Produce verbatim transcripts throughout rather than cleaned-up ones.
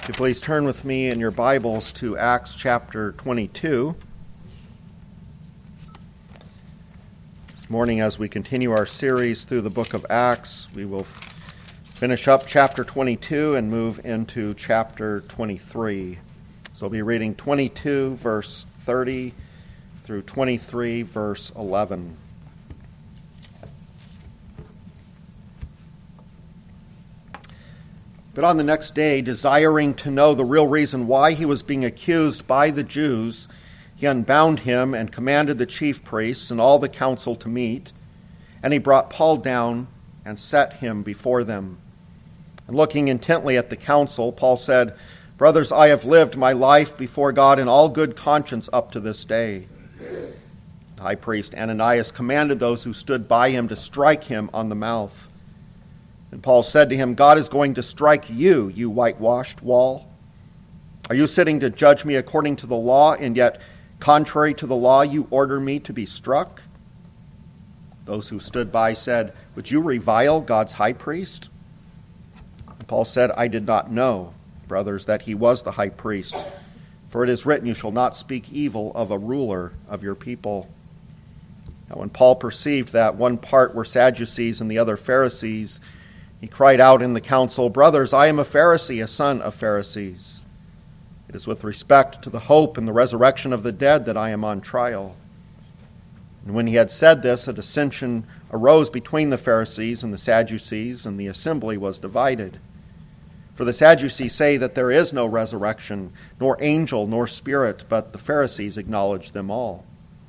you please turn with me in your Bibles to Acts chapter twenty-two. This morning, as we continue our series through the book of Acts, we will finish up chapter twenty-two and move into chapter twenty-three. So I'll be reading twenty-two, verse thirty, through twenty-three, verse eleven. But on the next day, desiring to know the real reason why he was being accused by the Jews, he unbound him and commanded the chief priests and all the council to meet. And he brought Paul down and set him before them. And looking intently at the council, Paul said, "Brothers, I have lived my life before God in all good conscience up to this day." The high priest Ananias commanded those who stood by him to strike him on the mouth. And Paul said to him, "God is going to strike you, you whitewashed wall. Are you sitting to judge me according to the law, and yet contrary to the law you order me to be struck?" Those who stood by said, "Would you revile God's high priest?" And Paul said, "I did not know, brothers, that he was the high priest. For it is written, you shall not speak evil of a ruler of your people." Now when Paul perceived that one part were Sadducees and the other Pharisees, he cried out in the council, "Brothers, I am a Pharisee, a son of Pharisees. It is with respect to the hope and the resurrection of the dead that I am on trial." And when he had said this, a dissension arose between the Pharisees and the Sadducees, and the assembly was divided. For the Sadducees say that there is no resurrection, nor angel, nor spirit, but the Pharisees acknowledge them all.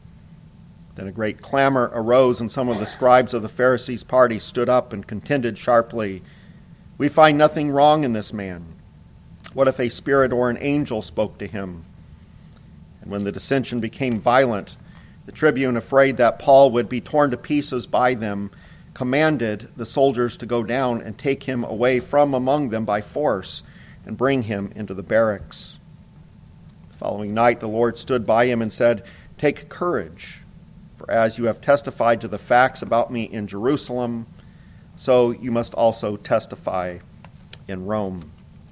Then a great clamor arose, and some of the scribes of the Pharisees' party stood up and contended sharply, "We find nothing wrong in this man. What if a spirit or an angel spoke to him?" And when the dissension became violent, the tribune, afraid that Paul would be torn to pieces by them, commanded the soldiers to go down and take him away from among them by force and bring him into the barracks. The following night the Lord stood by him and said, "Take courage. For as you have testified to the facts about me in Jerusalem, so you must also testify in Rome."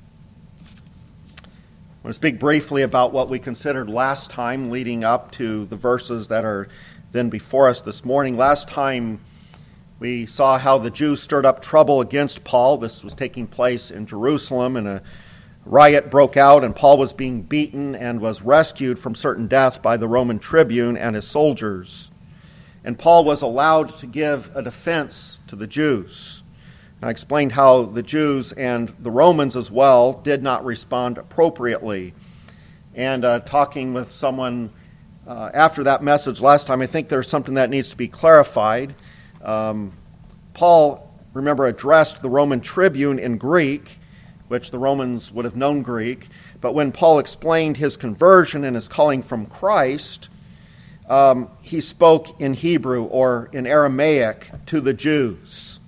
I want to speak briefly about what we considered last time, leading up to the verses that are then before us this morning. Last time we saw how the Jews stirred up trouble against Paul. This was taking place in Jerusalem, and a riot broke out, and Paul was being beaten and was rescued from certain death by the Roman tribune and his soldiers. And Paul was allowed to give a defense to the Jews. And I explained how the Jews and the Romans as well did not respond appropriately. And uh, talking with someone uh, after that message last time, I think there's something that needs to be clarified. Um, Paul, remember, addressed the Roman tribune in Greek, which the Romans would have known Greek. But when Paul explained his conversion and his calling from Christ, Um, he spoke in Hebrew or in Aramaic to the Jews.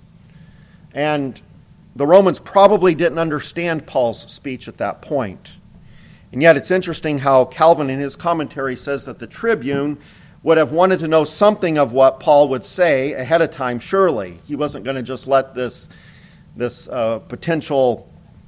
And the Romans probably didn't understand Paul's speech at that point. And yet it's interesting how Calvin in his commentary says that the tribune would have wanted to know something of what Paul would say ahead of time, surely. He wasn't going to just let this, this uh, potential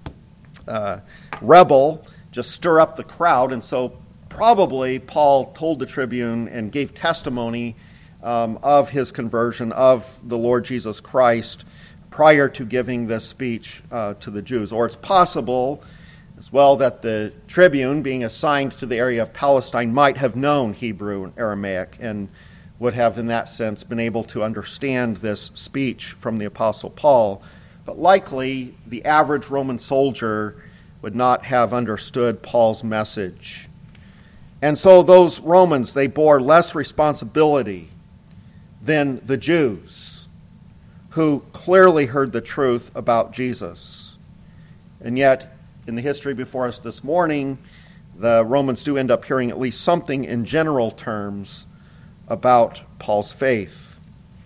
uh, rebel just stir up the crowd. And so probably Paul told the tribune and gave testimony um, of his conversion, of the Lord Jesus Christ, prior to giving this speech uh, to the Jews. Or it's possible as well that the tribune, being assigned to the area of Palestine, might have known Hebrew and Aramaic and would have, in that sense, been able to understand this speech from the Apostle Paul. But likely, the average Roman soldier would not have understood Paul's message. And so those Romans, they bore less responsibility than the Jews, who clearly heard the truth about Jesus. And yet, in the history before us this morning, the Romans do end up hearing at least something in general terms about Paul's faith.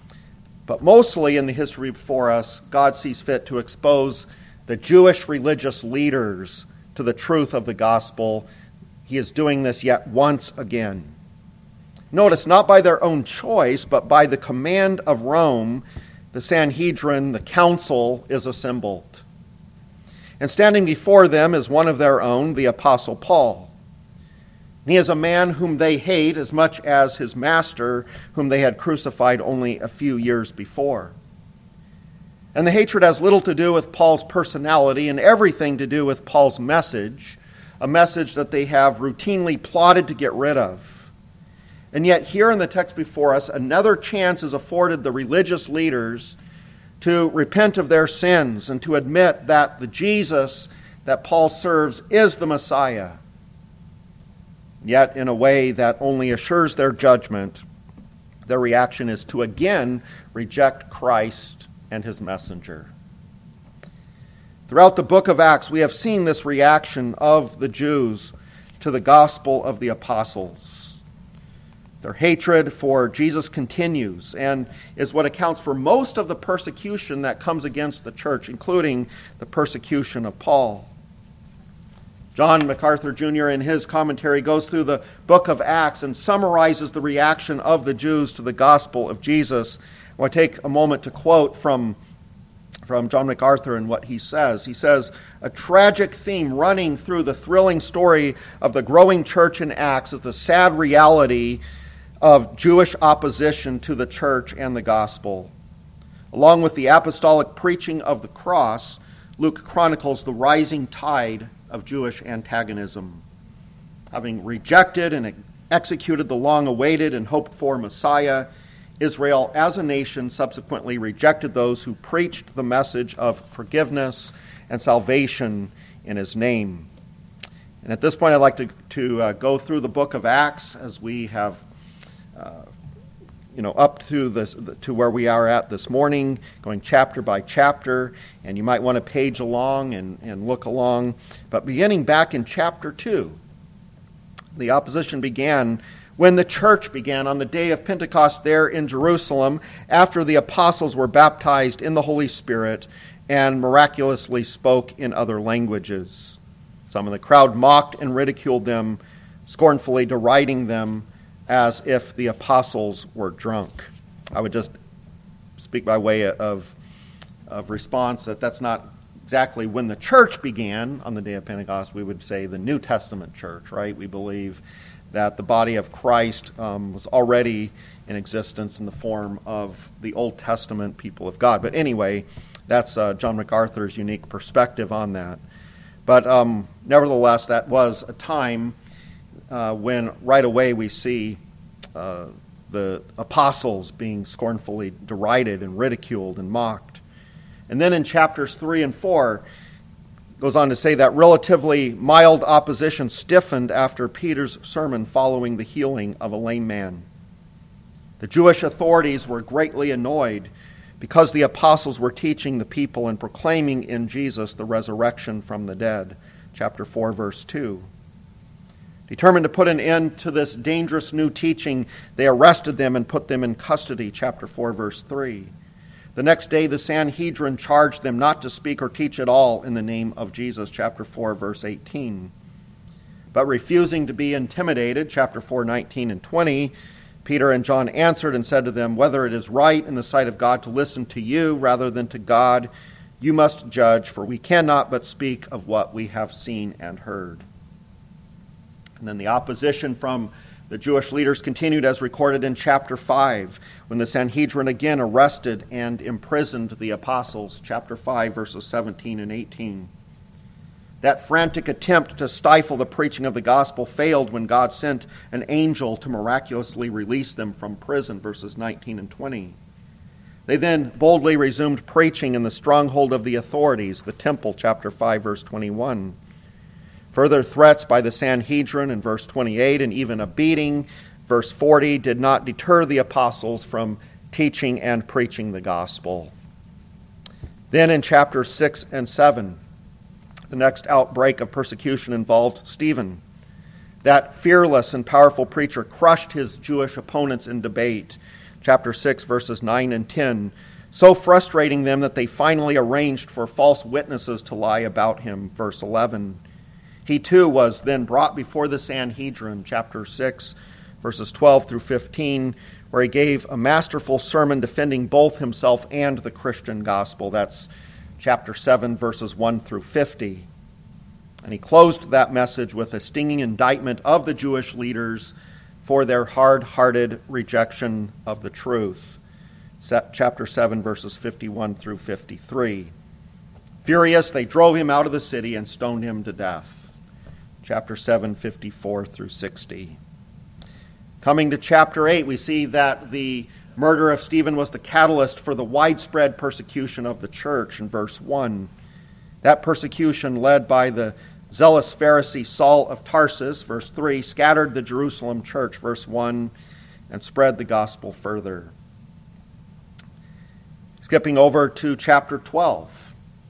But mostly in the history before us, God sees fit to expose the Jewish religious leaders to the truth of the gospel. He is doing this yet once again. Notice, not by their own choice, but by the command of Rome, the Sanhedrin, the council, is assembled. And standing before them is one of their own, the Apostle Paul. And he is a man whom they hate as much as his master, whom they had crucified only a few years before. And the hatred has little to do with Paul's personality and everything to do with Paul's message, a message that they have routinely plotted to get rid of. And yet here in the text before us, another chance is afforded the religious leaders to repent of their sins and to admit that the Jesus that Paul serves is the Messiah. Yet in a way that only assures their judgment, their reaction is to again reject Christ and his messenger. Throughout the book of Acts, we have seen this reaction of the Jews to the gospel of the apostles. Their hatred for Jesus continues and is what accounts for most of the persecution that comes against the church, including the persecution of Paul. John MacArthur Junior in his commentary goes through the book of Acts and summarizes the reaction of the Jews to the gospel of Jesus. I want to take a moment to quote from, from John MacArthur and what he says. He says, "A tragic theme running through the thrilling story of the growing church in Acts is the sad reality of Jewish opposition to the church and the gospel. Along with the apostolic preaching of the cross, Luke chronicles the rising tide of Jewish antagonism. Having rejected and executed the long-awaited and hoped-for Messiah, Israel as a nation subsequently rejected those who preached the message of forgiveness and salvation in his name." And at this point, I'd like to, to uh, go through the book of Acts as we have Uh, you know, up to this to where we are at this morning, going chapter by chapter, and you might want to page along and, and look along. But beginning back in chapter two, the opposition began when the church began on the day of Pentecost there in Jerusalem, after the apostles were baptized in the Holy Spirit and miraculously spoke in other languages. Some of the crowd mocked and ridiculed them, scornfully deriding them as if the apostles were drunk. I would just speak by way of, of response that that's not exactly when the church began on the day of Pentecost. We would say the New Testament church, right? We believe that the body of Christ um, was already in existence in the form of the Old Testament people of God. But anyway, that's uh, John MacArthur's unique perspective on that. But um, nevertheless, that was a time Uh, when right away we see uh, the apostles being scornfully derided and ridiculed and mocked. And then in chapters three and four, it goes on to say that relatively mild opposition stiffened after Peter's sermon following the healing of a lame man. The Jewish authorities were greatly annoyed because the apostles were teaching the people and proclaiming in Jesus the resurrection from the dead. Chapter four, verse two. Determined to put an end to this dangerous new teaching, they arrested them and put them in custody, chapter four, verse three. The next day, the Sanhedrin charged them not to speak or teach at all in the name of Jesus, chapter four, verse eighteen. But refusing to be intimidated, chapter four, nineteen and twenty, Peter and John answered and said to them, "Whether it is right in the sight of God to listen to you rather than to God, you must judge, for we cannot but speak of what we have seen and heard." And then the opposition from the Jewish leaders continued as recorded in chapter five, when the Sanhedrin again arrested and imprisoned the apostles, chapter five, verses seventeen and eighteen. That frantic attempt to stifle the preaching of the gospel failed when God sent an angel to miraculously release them from prison, verses nineteen and twenty. They then boldly resumed preaching in the stronghold of the authorities, the temple, chapter five, verse twenty-one. Further threats by the Sanhedrin in verse twenty-eight and even a beating, verse forty, did not deter the apostles from teaching and preaching the gospel. Then in chapters six and seven, the next outbreak of persecution involved Stephen. That fearless and powerful preacher crushed his Jewish opponents in debate, chapter six, verses nine and ten, so frustrating them that they finally arranged for false witnesses to lie about him, verse eleven. He too was then brought before the Sanhedrin, chapter six, verses twelve through fifteen, where he gave a masterful sermon defending both himself and the Christian gospel. That's chapter seven, verses one through fifty. And he closed that message with a stinging indictment of the Jewish leaders for their hard-hearted rejection of the truth. Chapter seven, verses fifty-one through fifty-three. Furious, they drove him out of the city and stoned him to death. Chapter seven, fifty-four through sixty. Coming to chapter eight, we see that the murder of Stephen was the catalyst for the widespread persecution of the church in verse one. That persecution, led by the zealous Pharisee Saul of Tarsus, verse three, scattered the Jerusalem church, verse one, and spread the gospel further. Skipping over to chapter twelve.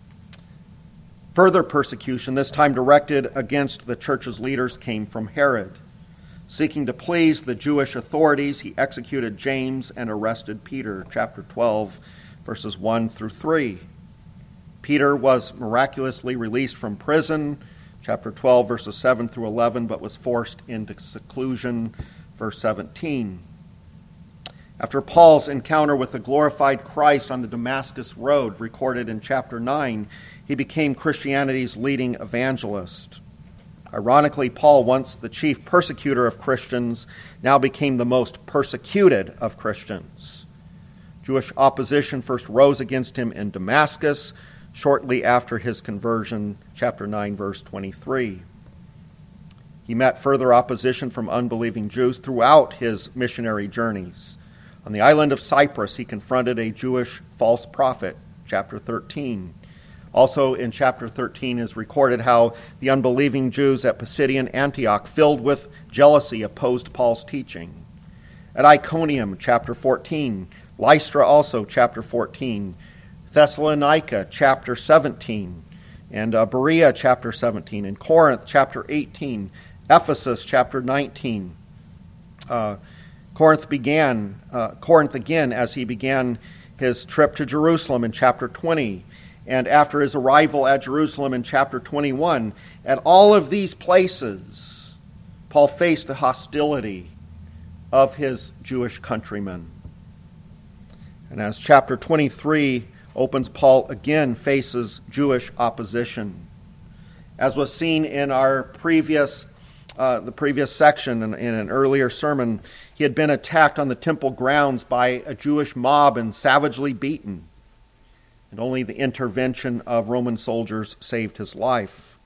Further persecution, this time directed against the church's leaders, came from Herod. Seeking to please the Jewish authorities, he executed James and arrested Peter. Chapter twelve, verses one through three. Peter was miraculously released from prison. Chapter twelve, verses seven through eleven, but was forced into seclusion. Verse seventeen. After Paul's encounter with the glorified Christ on the Damascus Road, recorded in chapter nine, he became Christianity's leading evangelist. Ironically, Paul, once the chief persecutor of Christians, now became the most persecuted of Christians. Jewish opposition first rose against him in Damascus shortly after his conversion, chapter nine, verse twenty-three. He met further opposition from unbelieving Jews throughout his missionary journeys. On the island of Cyprus, he confronted a Jewish false prophet, chapter thirteen. Also in chapter thirteen is recorded how the unbelieving Jews at Pisidian Antioch, filled with jealousy, opposed Paul's teaching. At Iconium, chapter fourteen. Lystra also, chapter fourteen. Thessalonica, chapter seventeen. And uh, Berea, chapter seventeen. And Corinth, chapter eighteen. Ephesus, chapter nineteen. Uh, Corinth began, uh, Corinth again as he began his trip to Jerusalem in chapter twenty. And after his arrival at Jerusalem in chapter twenty-one, at all of these places, Paul faced the hostility of his Jewish countrymen. And as chapter twenty-three opens, Paul again faces Jewish opposition. As was seen in our previous, uh, the previous section in, in an earlier sermon, he had been attacked on the temple grounds by a Jewish mob and savagely beaten. And only the intervention of Roman soldiers saved his life.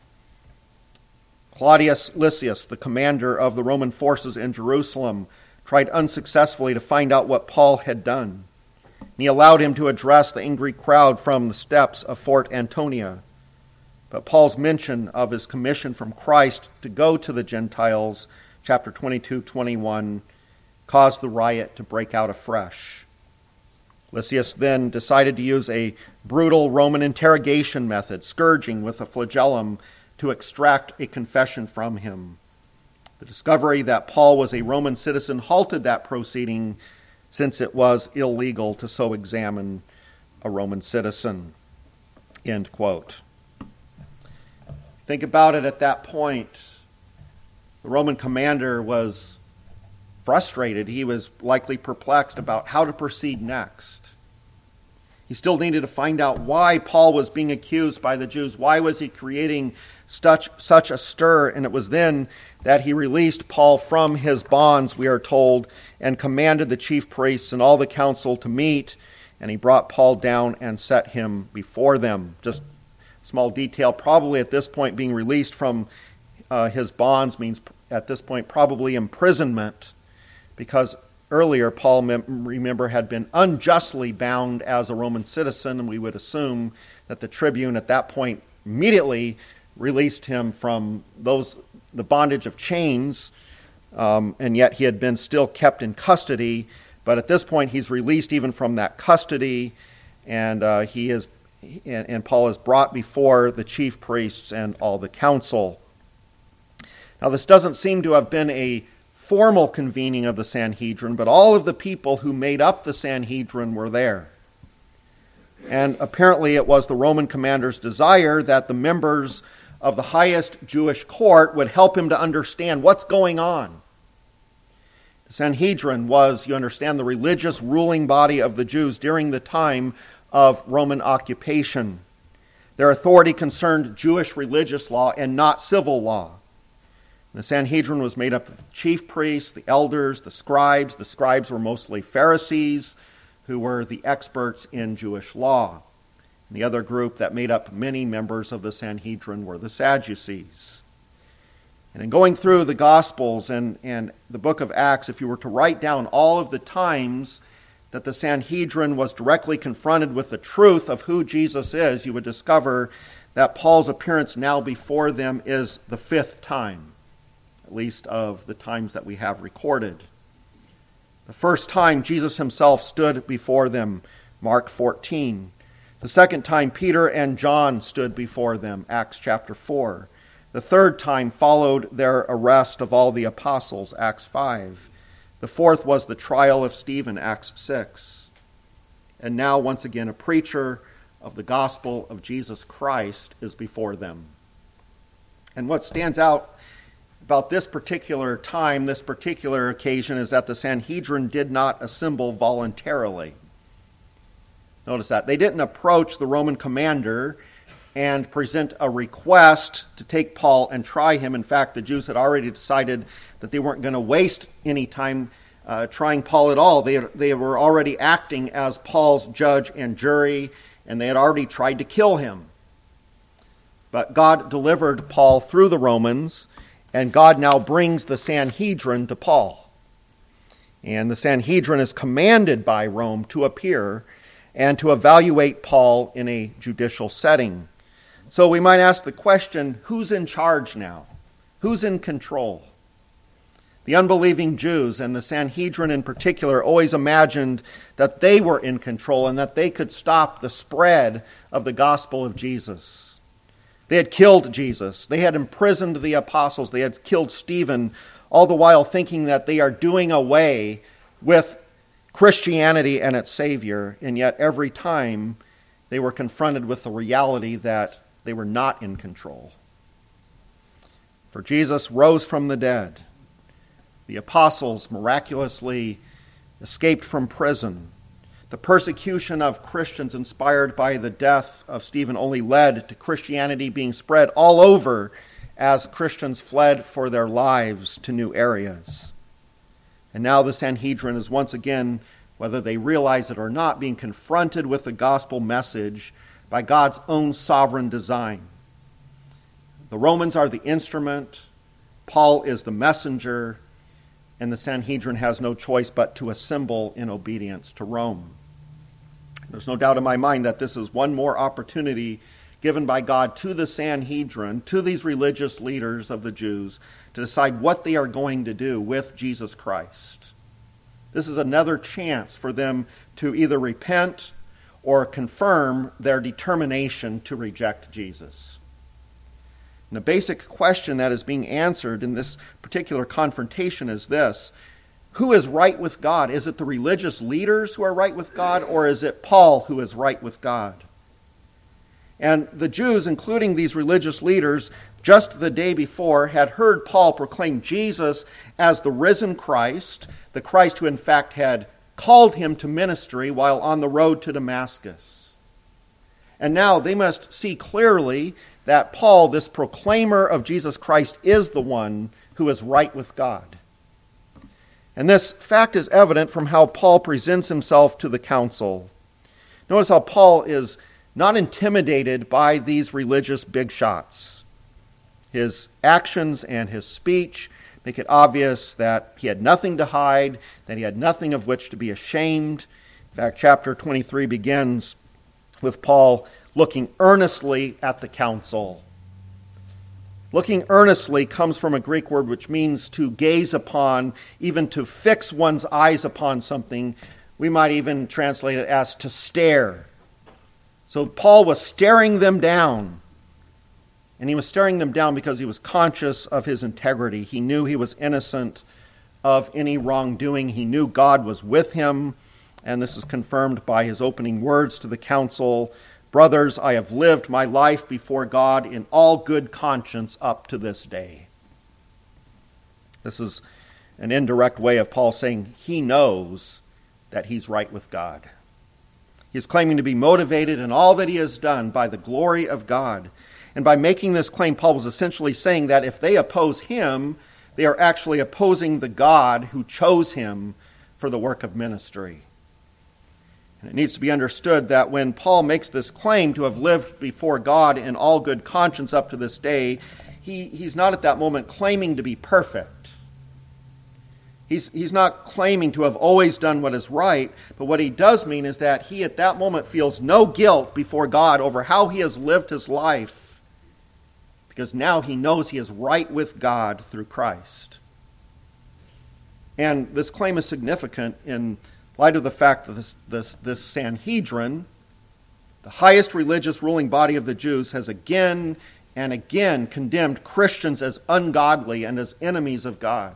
Claudius Lysias, the commander of the Roman forces in Jerusalem, tried unsuccessfully to find out what Paul had done. And he allowed him to address the angry crowd from the steps of Fort Antonia. But Paul's mention of his commission from Christ to go to the Gentiles, chapter twenty-two, twenty-one, caused the riot to break out afresh. Lysias then decided to use a brutal Roman interrogation method, scourging with a flagellum, to extract a confession from him. The discovery that Paul was a Roman citizen halted that proceeding, since it was illegal to so examine a Roman citizen. End quote. Think about it at that point. The Roman commander was frustrated. He was likely perplexed about how to proceed next. He still needed to find out why Paul was being accused by the Jews. Why was he creating such, such a stir? And it was then that he released Paul from his bonds, we are told, and commanded the chief priests and all the council to meet. And he brought Paul down and set him before them. Just a small detail, probably at this point being released from uh, his bonds means at this point probably imprisonment, because earlier, Paul, remember, had been unjustly bound as a Roman citizen, and we would assume that the tribune at that point immediately released him from those the bondage of chains, um, and yet he had been still kept in custody. But at this point, he's released even from that custody, and uh, he is, and, and Paul is brought before the chief priests and all the council. Now, this doesn't seem to have been a formal convening of the Sanhedrin, but all of the people who made up the Sanhedrin were there. And apparently it was the Roman commander's desire that the members of the highest Jewish court would help him to understand what's going on. The Sanhedrin was, you understand, the religious ruling body of the Jews during the time of Roman occupation. Their authority concerned Jewish religious law and not civil law. The Sanhedrin was made up of the chief priests, the elders, the scribes. The scribes were mostly Pharisees, who were the experts in Jewish law. And the other group that made up many members of the Sanhedrin were the Sadducees. And in going through the Gospels and, and the book of Acts, if you were to write down all of the times that the Sanhedrin was directly confronted with the truth of who Jesus is, you would discover that Paul's appearance now before them is the fifth time, at least of the times that we have recorded. The first time Jesus himself stood before them, Mark fourteen. The second time Peter and John stood before them, Acts chapter four. The third time followed their arrest of all the apostles, Acts five. The fourth was the trial of Stephen, Acts six. And now, once again, a preacher of the gospel of Jesus Christ is before them. And what stands out about this particular time, this particular occasion, is that the Sanhedrin did not assemble voluntarily. Notice that. They didn't approach the Roman commander and present a request to take Paul and try him. In fact, the Jews had already decided that they weren't going to waste any time uh, trying Paul at all. They, they were already acting as Paul's judge and jury, and they had already tried to kill him. But God delivered Paul through the Romans, and God now brings the Sanhedrin to Paul. And the Sanhedrin is commanded by Rome to appear and to evaluate Paul in a judicial setting. So we might ask the question, who's in charge now? Who's in control? The unbelieving Jews, and the Sanhedrin in particular, always imagined that they were in control and that they could stop the spread of the gospel of Jesus. They had killed Jesus. They had imprisoned the apostles. They had killed Stephen, all the while thinking that they are doing away with Christianity and its Savior. And yet every time they were confronted with the reality that they were not in control. For Jesus rose from the dead. The apostles miraculously escaped from prison. The persecution of Christians inspired by the death of Stephen only led to Christianity being spread all over as Christians fled for their lives to new areas. And now the Sanhedrin is once again, whether they realize it or not, being confronted with the gospel message by God's own sovereign design. The Romans are the instrument, Paul is the messenger, and the Sanhedrin has no choice but to assemble in obedience to Rome. There's no doubt in my mind that this is one more opportunity given by God to the Sanhedrin, to these religious leaders of the Jews, to decide what they are going to do with Jesus Christ. This is another chance for them to either repent or confirm their determination to reject Jesus. And the basic question that is being answered in this particular confrontation is this: who is right with God? Is it the religious leaders who are right with God, or is it Paul who is right with God? And the Jews, including these religious leaders, just the day before had heard Paul proclaim Jesus as the risen Christ, the Christ who in fact had called him to ministry while on the road to Damascus. And now they must see clearly that Paul, this proclaimer of Jesus Christ, is the one who is right with God. And this fact is evident from how Paul presents himself to the council. Notice how Paul is not intimidated by these religious big shots. His actions and his speech make it obvious that he had nothing to hide, that he had nothing of which to be ashamed. In fact, chapter twenty-three begins with Paul looking earnestly at the council. Looking earnestly comes from a Greek word which means to gaze upon, even to fix one's eyes upon something. We might even translate it as to stare. So Paul was staring them down. And he was staring them down because he was conscious of his integrity. He knew he was innocent of any wrongdoing. He knew God was with him. And this is confirmed by his opening words to the council. Brothers, I have lived my life before God in all good conscience up to this day. This is an indirect way of Paul saying he knows that he's right with God. He is claiming to be motivated in all that he has done by the glory of God. And by making this claim, Paul was essentially saying that if they oppose him, they are actually opposing the God who chose him for the work of ministry. And it needs to be understood that when Paul makes this claim to have lived before God in all good conscience up to this day, he, he's not at that moment claiming to be perfect. He's, he's not claiming to have always done what is right, but what he does mean is that he at that moment feels no guilt before God over how he has lived his life, because now he knows he is right with God through Christ. And this claim is significant in light of the fact that this, this, this Sanhedrin, the highest religious ruling body of the Jews, has again and again condemned Christians as ungodly and as enemies of God.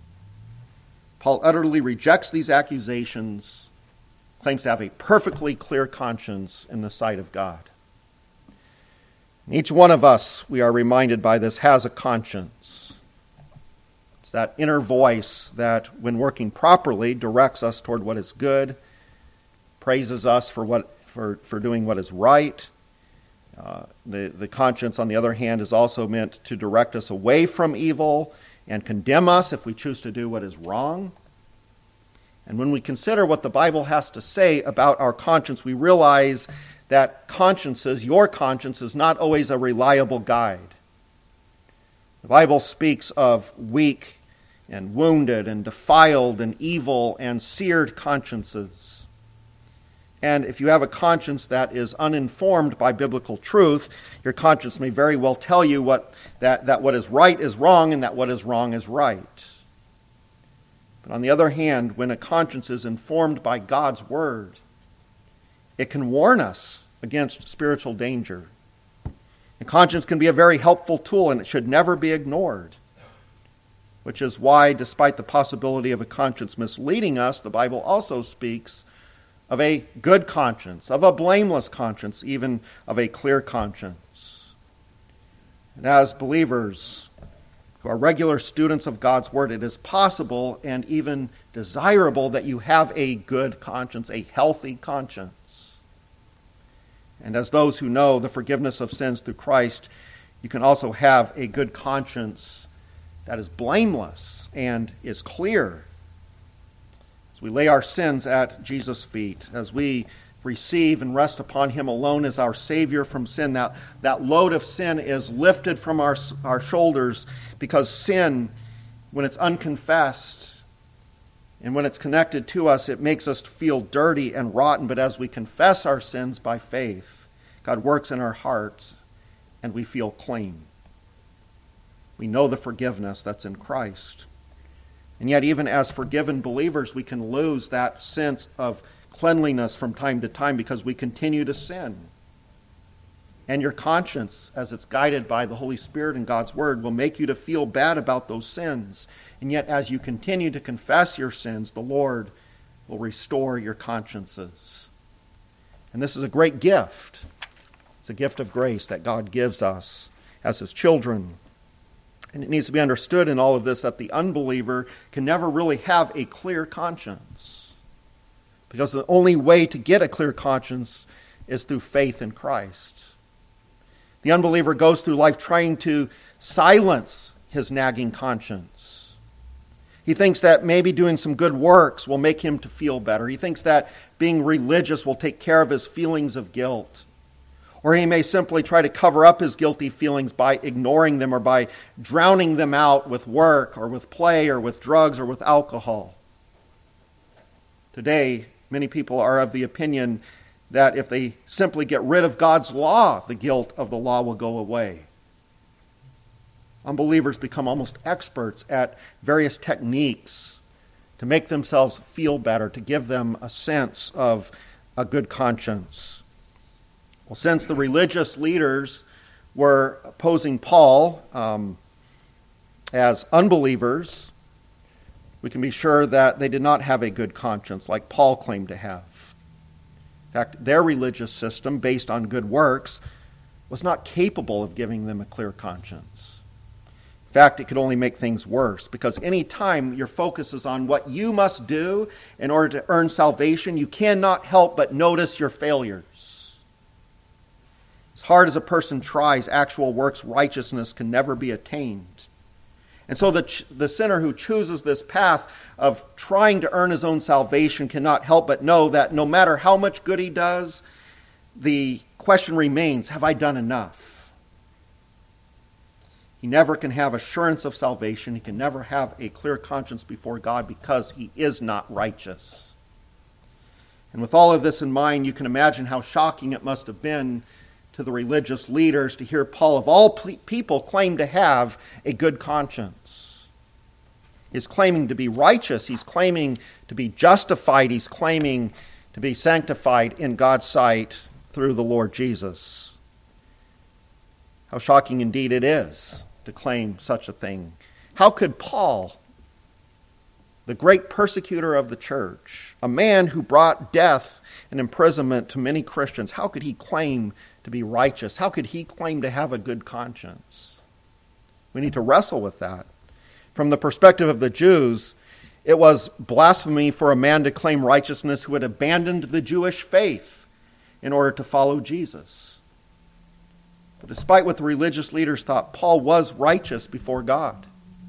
Paul utterly rejects these accusations, claims to have a perfectly clear conscience in the sight of God. And each one of us, we are reminded by this, has a conscience. It's that inner voice that, when working properly, directs us toward what is good, praises us for what for, for doing what is right. Uh, the, the conscience, on the other hand, is also meant to direct us away from evil and condemn us if we choose to do what is wrong. And when we consider what the Bible has to say about our conscience, we realize that consciences, your conscience, is not always a reliable guide. The Bible speaks of weak and wounded and defiled and evil and seared consciences. And if you have a conscience that is uninformed by biblical truth, your conscience may very well tell you what that, that what is right is wrong and that what is wrong is right. But on the other hand, when a conscience is informed by God's word, it can warn us against spiritual danger. And conscience can be a very helpful tool, and it should never be ignored. Which is why, despite the possibility of a conscience misleading us, the Bible also speaks of a good conscience, of a blameless conscience, even of a clear conscience. And as believers who are regular students of God's Word, it is possible and even desirable that you have a good conscience, a healthy conscience. And as those who know the forgiveness of sins through Christ, you can also have a good conscience that is blameless and is clear. As we lay our sins at Jesus' feet, as we receive and rest upon Him alone as our Savior from sin, that, that load of sin is lifted from our, our shoulders, because sin, when it's unconfessed and when it's connected to us, it makes us feel dirty and rotten. But as we confess our sins by faith, God works in our hearts and we feel clean. We know the forgiveness that's in Christ. And yet, even as forgiven believers, we can lose that sense of cleanliness from time to time because we continue to sin. And your conscience, as it's guided by the Holy Spirit and God's Word, will make you to feel bad about those sins. And yet, as you continue to confess your sins, the Lord will restore your consciences. And this is a great gift. It's a gift of grace that God gives us as His children. And it needs to be understood in all of this that the unbeliever can never really have a clear conscience. Because the only way to get a clear conscience is through faith in Christ. The unbeliever goes through life trying to silence his nagging conscience. He thinks that maybe doing some good works will make him to feel better. He thinks that being religious will take care of his feelings of guilt. Or he may simply try to cover up his guilty feelings by ignoring them or by drowning them out with work or with play or with drugs or with alcohol. Today, many people are of the opinion that if they simply get rid of God's law, the guilt of the law will go away. Unbelievers become almost experts at various techniques to make themselves feel better, to give them a sense of a good conscience. Well, since the religious leaders were opposing Paul um, as unbelievers, we can be sure that they did not have a good conscience like Paul claimed to have. In fact, their religious system, based on good works, was not capable of giving them a clear conscience. In In fact, it could only make things worse, because any time your focus is on what you must do in order to earn salvation, you cannot help but notice your failures. As hard as a person tries, actual works righteousness can never be attained. And so the, ch- the sinner who chooses this path of trying to earn his own salvation cannot help but know that no matter how much good he does, the question remains, have I done enough? He never can have assurance of salvation. He can never have a clear conscience before God because he is not righteous. And with all of this in mind, you can imagine how shocking it must have been to the religious leaders to hear Paul, of all people, claim to have a good conscience. He's claiming to be righteous. He's claiming to be justified. He's claiming to be sanctified in God's sight through the Lord Jesus. How shocking indeed it is to claim such a thing. How could Paul, the great persecutor of the church, a man who brought death and imprisonment to many Christians, how could he claim to be righteous? How could he claim to have a good conscience? We need to wrestle with that. From the perspective of the Jews, it was blasphemy for a man to claim righteousness who had abandoned the Jewish faith in order to follow Jesus. But despite what the religious leaders thought, Paul was righteous before God.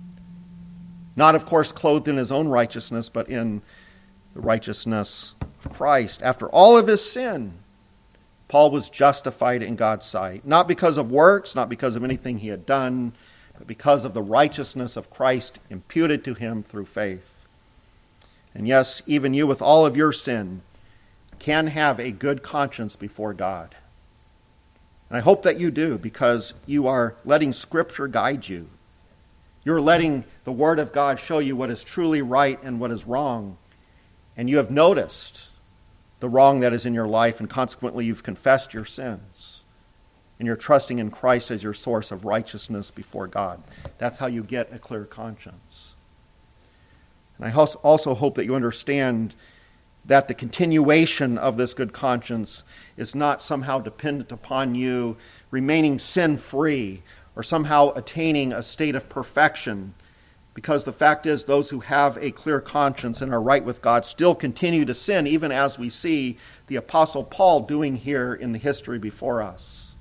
Not, of course, clothed in his own righteousness, but in the righteousness of Christ. After all of his sin, Paul was justified in God's sight. Not because of works, not because of anything he had done, but because of the righteousness of Christ imputed to him through faith. And yes, even you with all of your sin can have a good conscience before God. And I hope that you do, because you are letting Scripture guide you. You're letting the Word of God show you what is truly right and what is wrong. And you have noticed the wrong that is in your life, and consequently you've confessed your sins. And you're trusting in Christ as your source of righteousness before God. That's how you get a clear conscience. And I also hope that you understand that the continuation of this good conscience is not somehow dependent upon you remaining sin-free or somehow attaining a state of perfection, because the fact is those who have a clear conscience and are right with God still continue to sin, even as we see the Apostle Paul doing here in the history before us.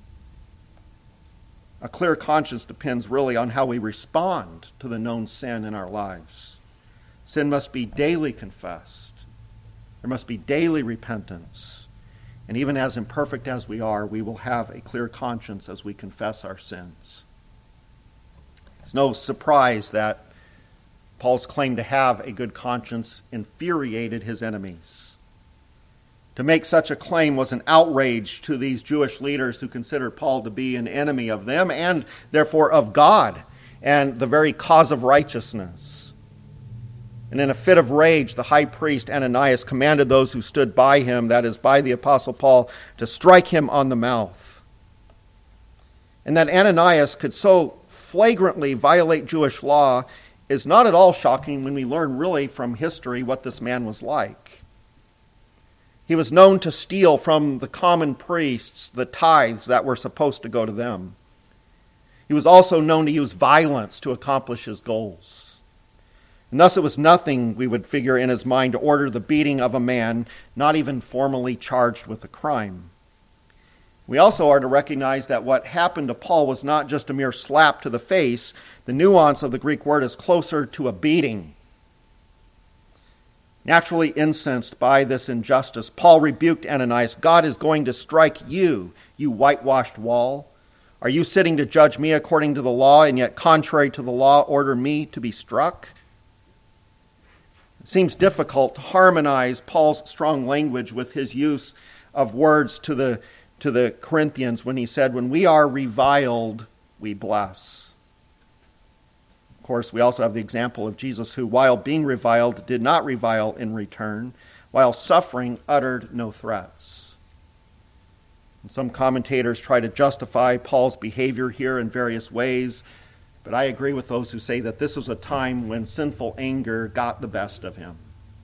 A clear conscience depends really on how we respond to the known sin in our lives. Sin must be daily confessed. There must be daily repentance. And even as imperfect as we are, we will have a clear conscience as we confess our sins. It's no surprise that Paul's claim to have a good conscience infuriated his enemies. To make such a claim was an outrage to these Jewish leaders who considered Paul to be an enemy of them and therefore of God and the very cause of righteousness. And in a fit of rage, the high priest Ananias commanded those who stood by him, that is, by the Apostle Paul, to strike him on the mouth. And that Ananias could so flagrantly violate Jewish law is not at all shocking when we learn really from history what this man was like. He was known to steal from the common priests the tithes that were supposed to go to them. He was also known to use violence to accomplish his goals. And thus it was nothing, we would figure, in his mind to order the beating of a man not even formally charged with a crime. We also are to recognize that what happened to Paul was not just a mere slap to the face. The nuance of the Greek word is closer to a beating. Naturally incensed by this injustice, Paul rebuked Ananias. God is going to strike you, you whitewashed wall. Are you sitting to judge me according to the law, and yet contrary to the law order me to be struck? It seems difficult to harmonize Paul's strong language with his use of words to the, to the Corinthians when he said, when we are reviled, we bless. Of course, we also have the example of Jesus who, while being reviled, did not revile in return, while suffering, uttered no threats. And some commentators try to justify Paul's behavior here in various ways, but I agree with those who say that this was a time when sinful anger got the best of him.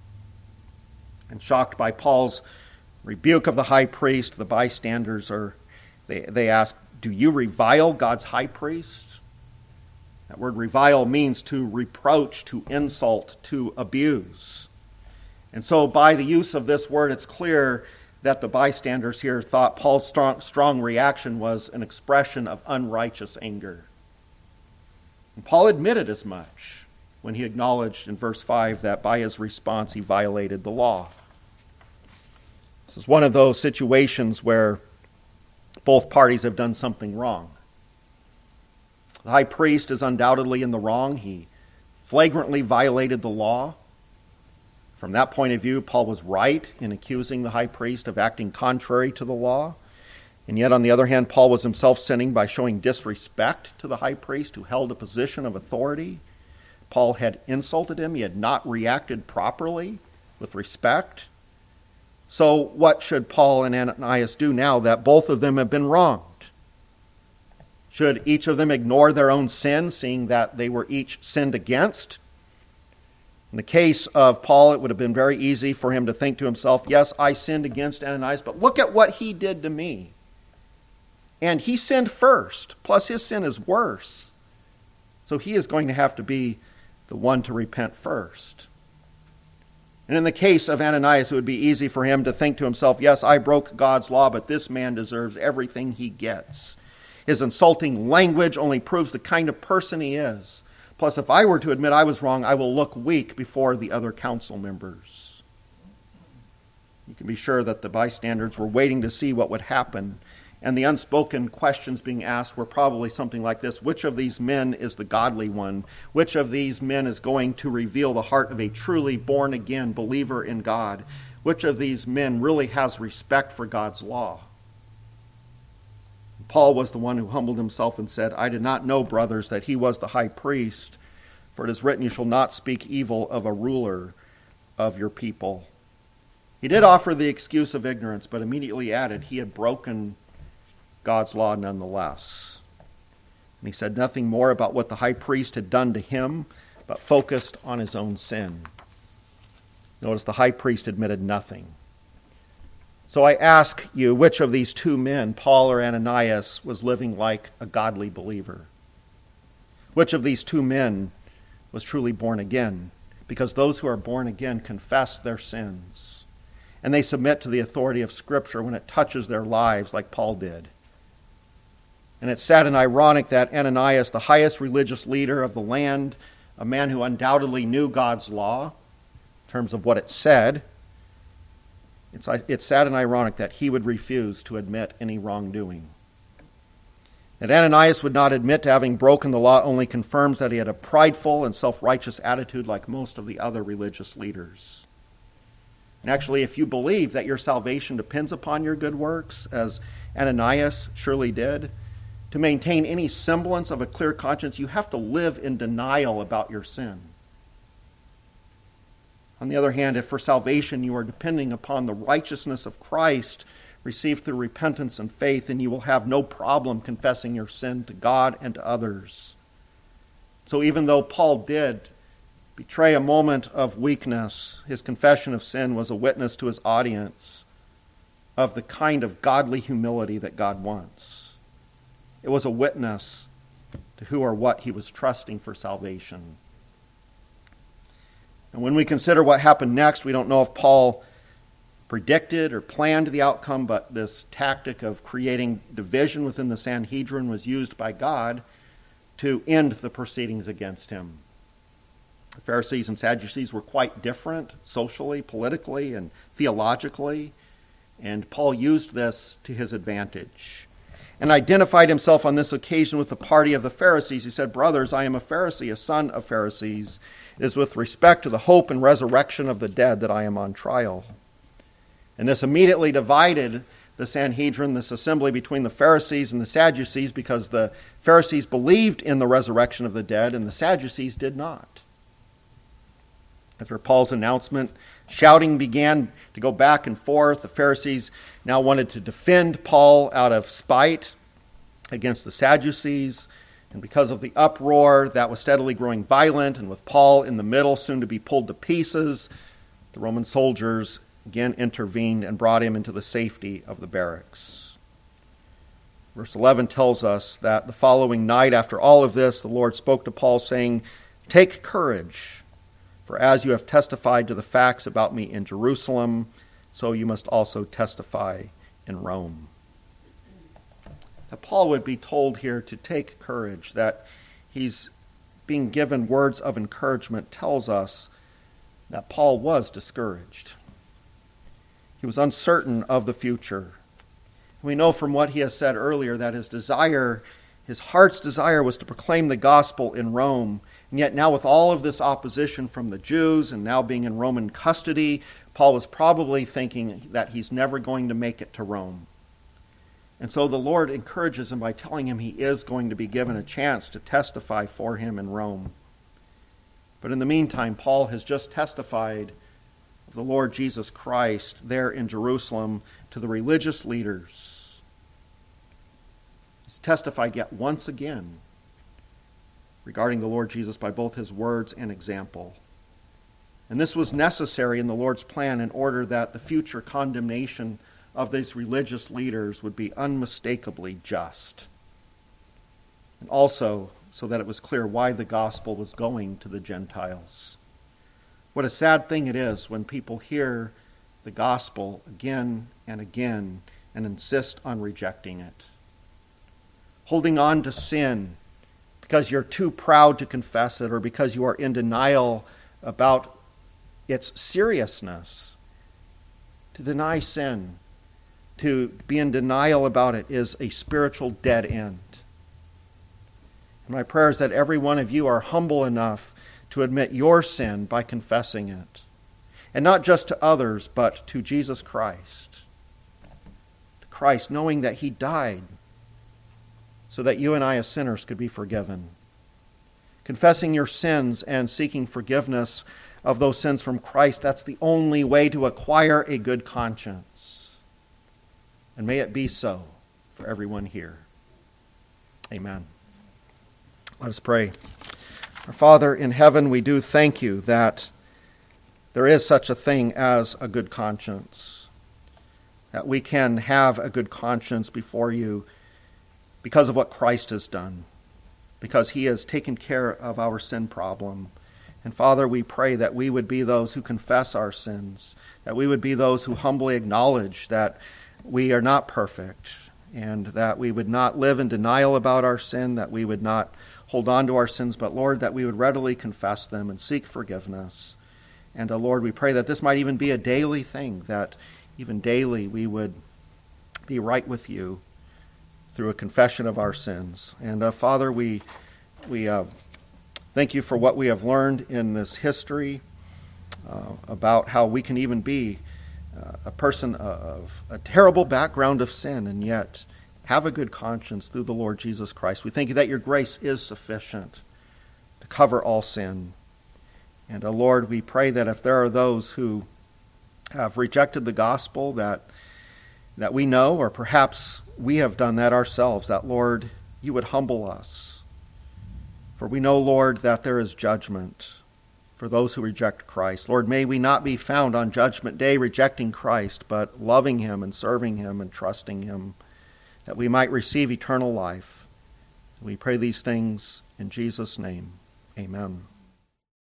And shocked by Paul's rebuke of the high priest, the bystanders are, they, they ask, do you revile God's high priest? That word revile means to reproach, to insult, to abuse. And so by the use of this word, it's clear that the bystanders here thought Paul's strong, strong reaction was an expression of unrighteous anger. And Paul admitted as much when he acknowledged in verse five that by his response he violated the law. This is one of those situations where both parties have done something wrong. The high priest is undoubtedly in the wrong. He flagrantly violated the law. From that point of view, Paul was right in accusing the high priest of acting contrary to the law. And yet, on the other hand, Paul was himself sinning by showing disrespect to the high priest who held a position of authority. Paul had insulted him. He had not reacted properly with respect. So what should Paul and Ananias do now that both of them have been wronged? Should each of them ignore their own sin, seeing that they were each sinned against? In the case of Paul, it would have been very easy for him to think to himself, yes, I sinned against Ananias, but look at what he did to me. And he sinned first, plus his sin is worse. So he is going to have to be the one to repent first. And in the case of Ananias, it would be easy for him to think to himself, yes, I broke God's law, but this man deserves everything he gets. His insulting language only proves the kind of person he is. Plus, if I were to admit I was wrong, I will look weak before the other council members. You can be sure that the bystanders were waiting to see what would happen. And the unspoken questions being asked were probably something like this. Which of these men is the godly one? Which of these men is going to reveal the heart of a truly born-again believer in God? Which of these men really has respect for God's law? Paul was the one who humbled himself and said, I did not know, brothers, that he was the high priest, for it is written, you shall not speak evil of a ruler of your people. He did offer the excuse of ignorance, but immediately added he had broken God's law nonetheless. And he said nothing more about what the high priest had done to him, but focused on his own sin. Notice the high priest admitted nothing. So I ask you, which of these two men, Paul or Ananias, was living like a godly believer? Which of these two men was truly born again? Because those who are born again confess their sins, and they submit to the authority of Scripture when it touches their lives like Paul did. And it's sad and ironic that Ananias, the highest religious leader of the land, a man who undoubtedly knew God's law in terms of what it said, It's, it's sad and ironic that he would refuse to admit any wrongdoing. That Ananias would not admit to having broken the law only confirms that he had a prideful and self-righteous attitude like most of the other religious leaders. And actually, if you believe that your salvation depends upon your good works, as Ananias surely did, to maintain any semblance of a clear conscience, you have to live in denial about your sin. On the other hand, if for salvation you are depending upon the righteousness of Christ received through repentance and faith, then you will have no problem confessing your sin to God and to others. So even though Paul did betray a moment of weakness, his confession of sin was a witness to his audience of the kind of godly humility that God wants. It was a witness to who or what he was trusting for salvation. And when we consider what happened next, we don't know if Paul predicted or planned the outcome, but this tactic of creating division within the Sanhedrin was used by God to end the proceedings against him. The Pharisees and Sadducees were quite different socially, politically, and theologically, and Paul used this to his advantage and identified himself on this occasion with the party of the Pharisees. He said, brothers, I am a Pharisee, a son of Pharisees. It is with respect to the hope and resurrection of the dead that I am on trial. And this immediately divided the Sanhedrin, this assembly between the Pharisees and the Sadducees, because the Pharisees believed in the resurrection of the dead and the Sadducees did not. After Paul's announcement, shouting began to go back and forth. The Pharisees now wanted to defend Paul out of spite against the Sadducees. And because of the uproar that was steadily growing violent, and with Paul in the middle, soon to be pulled to pieces, the Roman soldiers again intervened and brought him into the safety of the barracks. Verse eleven tells us that the following night after all of this, the Lord spoke to Paul saying, "Take courage, for as you have testified to the facts about me in Jerusalem, so you must also testify in Rome." That Paul would be told here to take courage, that he's being given words of encouragement, tells us that Paul was discouraged. He was uncertain of the future. We know from what he has said earlier that his desire, his heart's desire was to proclaim the gospel in Rome. And yet now with all of this opposition from the Jews and now being in Roman custody, Paul was probably thinking that he's never going to make it to Rome. And so the Lord encourages him by telling him he is going to be given a chance to testify for him in Rome. But in the meantime, Paul has just testified of the Lord Jesus Christ there in Jerusalem to the religious leaders. He's testified yet once again regarding the Lord Jesus by both his words and example. And this was necessary in the Lord's plan in order that the future condemnation of these religious leaders would be unmistakably just. And also so that it was clear why the gospel was going to the Gentiles. What a sad thing it is when people hear the gospel again and again and insist on rejecting it. Holding on to sin because you're too proud to confess it or because you are in denial about its seriousness. To deny sin, to be in denial about it, is a spiritual dead end. And my prayer is that every one of you are humble enough to admit your sin by confessing it. And not just to others, but to Jesus Christ. To Christ, knowing that he died so that you and I as sinners could be forgiven. Confessing your sins and seeking forgiveness of those sins from Christ, that's the only way to acquire a good conscience. And may it be so for everyone here. Amen. Let us pray. Our Father in heaven, we do thank you that there is such a thing as a good conscience, that we can have a good conscience before you because of what Christ has done, because he has taken care of our sin problem. And Father, we pray that we would be those who confess our sins, that we would be those who humbly acknowledge that we are not perfect, and that we would not live in denial about our sin, that we would not hold on to our sins, but Lord, that we would readily confess them and seek forgiveness. And uh, Lord, we pray that this might even be a daily thing, that even daily we would be right with you through a confession of our sins. And uh, Father, we we uh, thank you for what we have learned in this history uh, about how we can even be uh, a person of a terrible background of sin and yet have a good conscience through the Lord Jesus Christ. We thank you that your grace is sufficient to cover all sin. And uh, Lord, we pray that if there are those who have rejected the gospel, that that we know, or perhaps we have done that ourselves, that, Lord, you would humble us. For we know, Lord, that there is judgment for those who reject Christ. Lord, may we not be found on Judgment Day rejecting Christ, but loving him and serving him and trusting him, that we might receive eternal life. We pray these things in Jesus' name. Amen.